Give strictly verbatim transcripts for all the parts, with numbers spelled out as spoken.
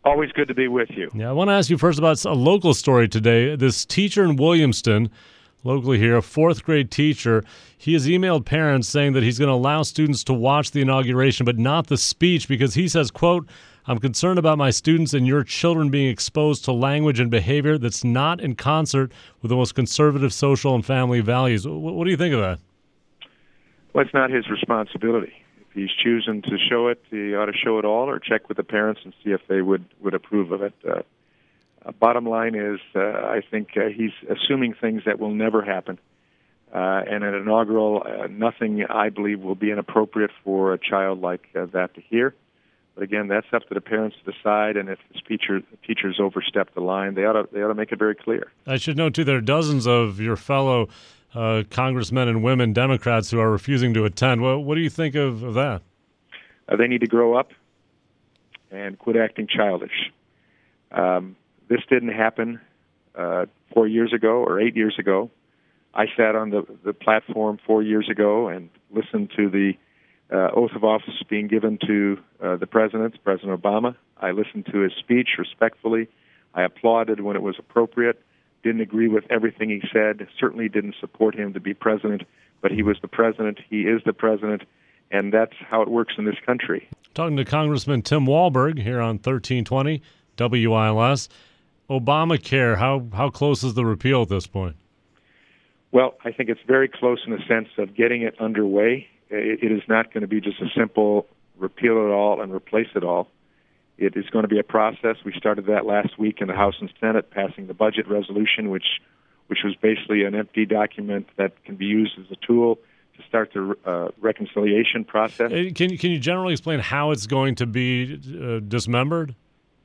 Always good to be with you. Yeah, I want to ask you first about a local story today. This teacher in Williamston, locally here, a fourth grade teacher, he has emailed parents saying that he's going to allow students to watch the inauguration, but not the speech, because he says, quote, "I'm concerned about my students and your children being exposed to language and behavior that's not in concert with the most conservative social and family values." What do you think of that? Well, it's not his responsibility. If he's choosing to show it, he ought to show it all, or check with the parents and see if they would, would approve of it. Uh, uh, bottom line is, uh, I think uh, he's assuming things that will never happen. Uh, and an inaugural, uh, nothing, I believe, will be inappropriate for a child like uh, that to hear. But again, that's up to the parents to decide, and if the teacher, teachers overstep the line, they ought to, they ought to make it very clear. I should note, too, there are dozens of your fellow Uh, congressmen and women, Democrats, who are refusing to attend. Well, what do you think of, of that? Uh, they need to grow up and quit acting childish. Um, this didn't happen uh, four years ago or eight years ago. I sat on the, the platform four years ago and listened to the uh, oath of office being given to uh, the president, President Obama. I listened to his speech respectfully. I applauded when it was appropriate. Didn't agree with everything he said, certainly didn't support him to be president, but he was the president, he is the president, and that's how it works in this country. Talking to Congressman Tim Walberg here on thirteen twenty W I L S. Obamacare, how, how close is the repeal at this point? Well, I think it's very close in the sense of getting it underway. It, it is not going to be just a simple repeal it all and replace it all. It is going to be a process. We started that last week in the House and Senate, passing the budget resolution, which which was basically an empty document that can be used as a tool to start the uh, reconciliation process. Can you, can you generally explain how it's going to be uh, dismembered?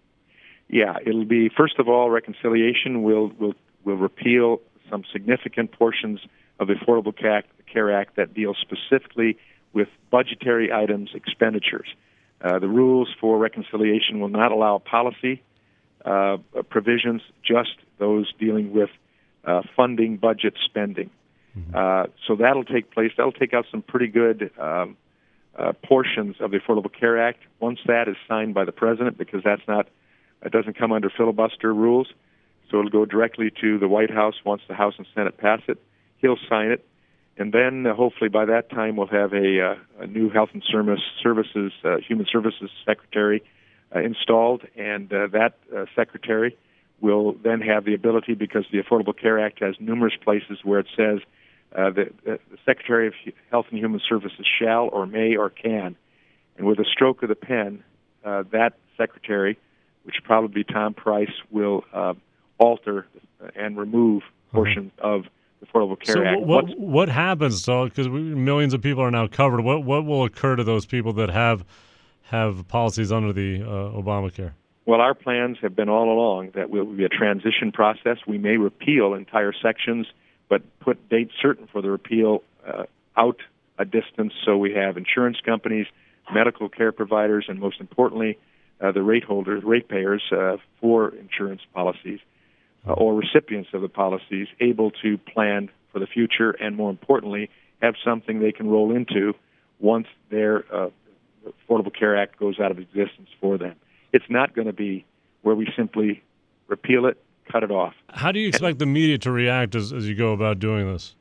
Yeah, it'll be, first of all, reconciliation will will will repeal some significant portions of the Affordable Care Act that deal specifically with budgetary items, expenditures. Uh, the rules for reconciliation will not allow policy uh, provisions, just those dealing with uh, funding, budget spending. Mm-hmm. Uh, so that'll take place. That'll take out some pretty good um, uh, portions of the Affordable Care Act. Once that is signed by the president, because that's not, it doesn't come under filibuster rules, so it'll go directly to the White House once the House and Senate pass it. He'll sign it. And then uh, hopefully by that time we'll have a, uh, a new Health and Service Services, uh, Human Services Secretary uh, installed, and uh, that uh, secretary will then have the ability, because the Affordable Care Act has numerous places where it says uh, that the Secretary of Health and Human Services shall or may or can. And with a stroke of the pen, uh, that secretary, which will probably be Tom Price, will uh, alter and remove portions mm-hmm. of the Affordable Care so Act. What, what happens, though, because millions of people are now covered, what what will occur to those people that have have policies under the uh, Obamacare? Well, our plans have been all along that will be a transition process. We may repeal entire sections, but put dates certain for the repeal uh, out a distance, so we have insurance companies, medical care providers, and most importantly, uh, the rate holders, ratepayers uh, for insurance policies, Uh, or recipients of the policies, able to plan for the future and, more importantly, have something they can roll into once their uh, Affordable Care Act goes out of existence for them. It's not going to be where we simply repeal it, cut it off. How do you expect and, the media to react as, as you go about doing this?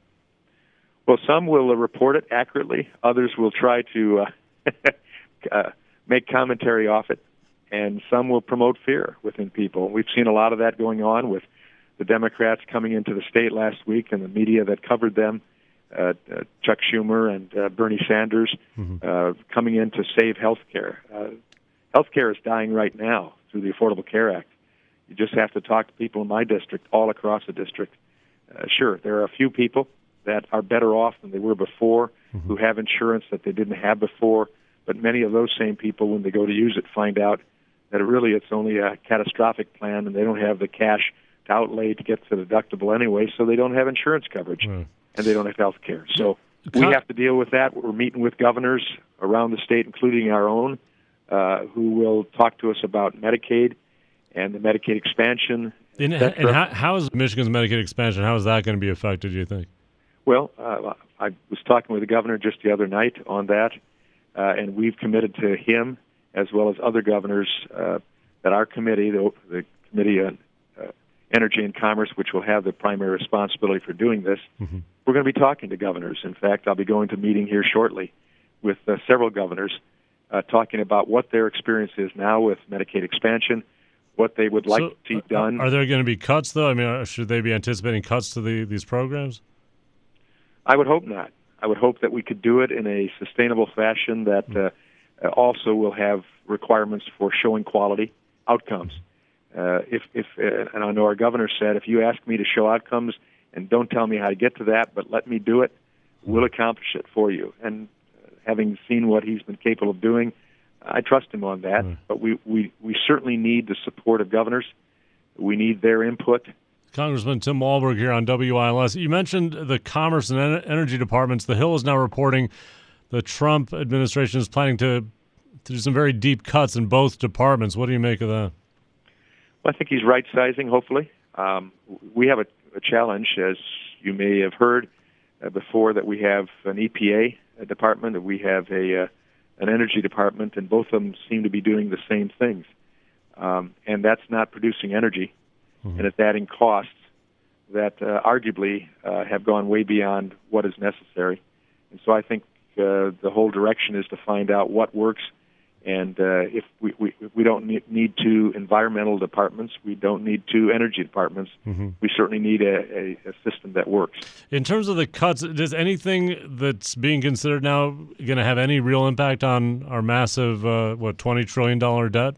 Well, some will uh, report it accurately. Others will try to uh, uh, make commentary off it. And some will promote fear within people. We've seen a lot of that going on with the Democrats coming into the state last week and the media that covered them, uh, uh, Chuck Schumer and uh, Bernie Sanders, mm-hmm. uh, coming in to save health care. Uh, health care is dying right now through the Affordable Care Act. You just have to talk to people in my district, all across the district. Uh, sure, there are a few people that are better off than they were before, mm-hmm. who have insurance that they didn't have before, but many of those same people, when they go to use it, find out that really it's only a catastrophic plan and they don't have the cash to outlay to get to the deductible anyway, so they don't have insurance coverage mm. and they don't have health care. So we have to deal with that. We're meeting with governors around the state, including our own, uh, who will talk to us about Medicaid and the Medicaid expansion. And, and how, how is Michigan's Medicaid expansion, how is that going to be affected, do you think? Well, uh, I was talking with the governor just the other night on that, uh, and we've committed to him, as well as other governors, uh, that our committee, the, the Committee on uh, Energy and Commerce, which will have the primary responsibility for doing this, mm-hmm. we're going to be talking to governors. In fact, I'll be going to a meeting here shortly with uh, several governors uh, talking about what their experience is now with Medicaid expansion, what they would like so, to see done. Are there going to be cuts, though? I mean, should they be anticipating cuts to the, these programs? I would hope not. I would hope that we could do it in a sustainable fashion that uh, also will have requirements for showing quality outcomes. Uh, if, if uh, and I know our governor said, if you ask me to show outcomes and don't tell me how to get to that, but let me do it, we'll accomplish it for you. And uh, having seen what he's been capable of doing, I trust him on that. Mm. But we, we, we certainly need the support of governors. We need their input. Congressman Tim Walberg here on W I L S. You mentioned the Commerce and en- Energy departments. The Hill is now reporting the Trump administration is planning to, to do some very deep cuts in both departments. What do you make of that? Well, I think he's right-sizing, hopefully. Um, we have a, a challenge, as you may have heard uh, before, that we have an E P A a department and we have a uh, an energy department, and both of them seem to be doing the same things. Um, and that's not producing energy. Mm-hmm. And it's adding costs that uh, arguably uh, have gone way beyond what is necessary. And so I think uh, the whole direction is to find out what works. And uh, if we, we, we don't need two environmental departments, we don't need two energy departments, mm-hmm. we certainly need a, a, a system that works. In terms of the cuts, does anything that's being considered now going to have any real impact on our massive, uh, what, twenty trillion dollars debt?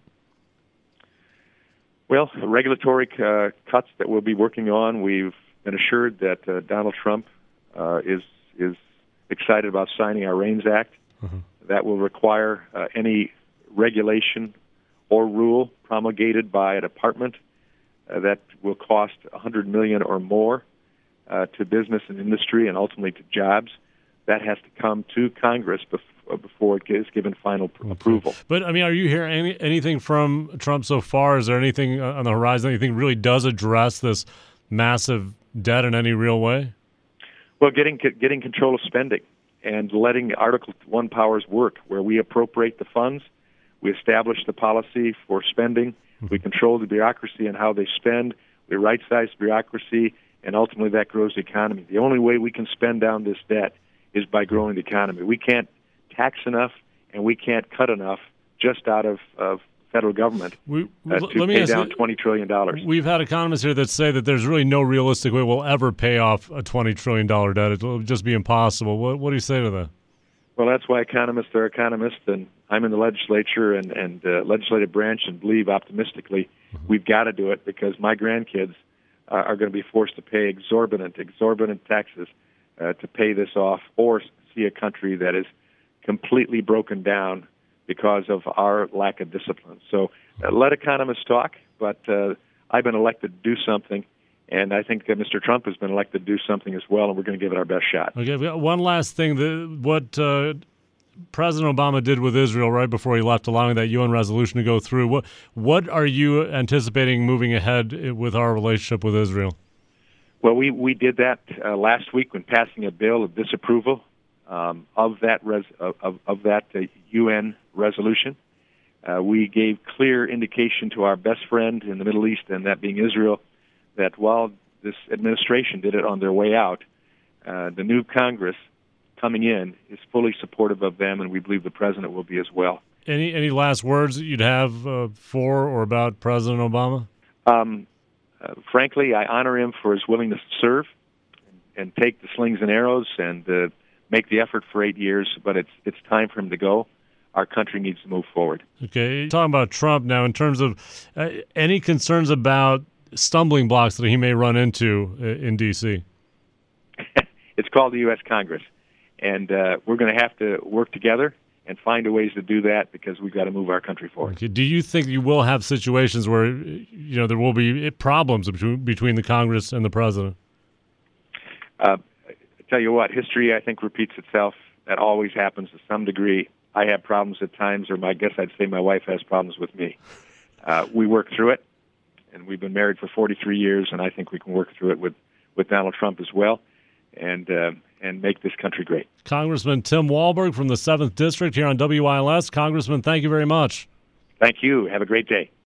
Well, regulatory uh, cuts that we'll be working on, we've been assured that uh, Donald Trump uh, is is excited about signing our REINS Act. Mm-hmm. That will require uh, any regulation or rule promulgated by a department uh, that will cost one hundred million dollars or more uh, to business and industry and ultimately to jobs. That has to come to Congress before. before it is given final pr- okay. approval. But, I mean, are you hearing any, anything from Trump so far? Is there anything on the horizon that you think really does address this massive debt in any real way? Well, getting getting control of spending and letting Article one powers work, where we appropriate the funds, we establish the policy for spending, mm-hmm. we control the bureaucracy and how they spend, we right-size bureaucracy, and ultimately that grows the economy. The only way we can spend down this debt is by growing the economy. We can't tax enough, and we can't cut enough just out of, of federal government we, uh, to let me pay ask down you, twenty trillion dollars. We've had economists here that say that there's really no realistic way we'll ever pay off a twenty trillion dollars debt. It'll just be impossible. What, what do you say to that? Well, that's why economists are economists, and I'm in the legislature and, and uh, legislative branch and believe optimistically mm-hmm. we've got to do it because my grandkids uh, are going to be forced to pay exorbitant, exorbitant taxes uh, to pay this off or see a country that is completely broken down because of our lack of discipline. So uh, let economists talk, but uh, I've been elected to do something, and I think that Mister Trump has been elected to do something as well, and we're going to give it our best shot. Okay, we got one last thing. The, what uh, President Obama did with Israel right before he left, allowing that U N resolution to go through, what, what are you anticipating moving ahead with our relationship with Israel? Well, we, we did that uh, last week when passing a bill of disapproval Um, of that res, of, of that uh, U N resolution. Uh, we gave clear indication to our best friend in the Middle East, and that being Israel, that while this administration did it on their way out, uh, the new Congress coming in is fully supportive of them, and we believe the president will be as well. Any any last words that you'd have uh, for or about President Obama? Um, uh, frankly, I honor him for his willingness to serve and, and take the slings and arrows and uh, make the effort for eight years, but it's it's time for him to go. Our country needs to move forward. Okay, talking about Trump now, in terms of uh, any concerns about stumbling blocks that he may run into uh, in D C? It's called the U S Congress, and uh, we're going to have to work together and find a ways to do that because we've got to move our country forward. Okay. Do you think you will have situations where you know there will be problems between between the Congress and the president? Uh, Tell you what, history, I think, repeats itself. That always happens to some degree. I have problems at times, or my I guess I'd say my wife has problems with me. Uh, we work through it, and we've been married for forty-three years, and I think we can work through it with, with Donald Trump as well, and uh, and make this country great. Congressman Tim Walberg from the seventh District here on W I L S. Congressman, thank you very much. Thank you. Have a great day.